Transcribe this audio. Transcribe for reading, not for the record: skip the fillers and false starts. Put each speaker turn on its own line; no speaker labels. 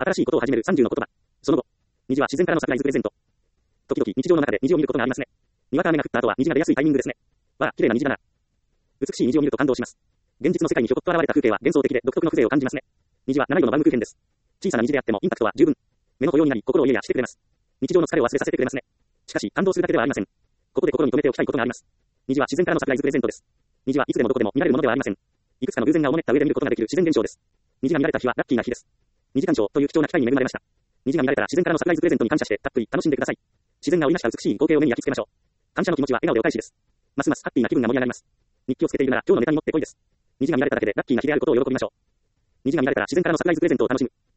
新しいことを始める30の言葉。その後。虹は自然からのサプライズプレゼント。時々日常の中で虹を見ることがありますね。にわか雨が降った後は虹が出やすいタイミングですね。わあ、綺麗な虹だな。美しい虹を見ると感動します。現実の世界にひょこっと現れた風景は幻想的で独特の風情を感じますね。虹は7度のバウムクーヘンです。小さな虹であってもインパクトは十分。目の保養になり心を癒やしてくれます。日常の疲れを忘れさせてくれますね。しかし感動するだけではありません。ここで心に留めておきたいことがあります。虹は自然からのサプライズプレゼントです。虹はいつでもどこでも見られるものではありません。いくつかの偶然がをもねった上で見ることができる自然現象です。虹が見られた日はラッキーな日です。虹鑑賞という貴重な機会に恵まれました。虹が見られたら自然からのサプライズプレゼントに感謝してたっぷり楽しんでください。自然が織りなした美しい光景を目に焼き付けましょう。感謝の気持ちは笑顔でお返しです。ますますハッピーな気分が盛り上がります。日記をつけているなら今日のネタにもってこいです。虹が見られただけでラッキーな日であることを喜びましょう。虹が見られたら自然からのサプライズプレゼントを楽しむ。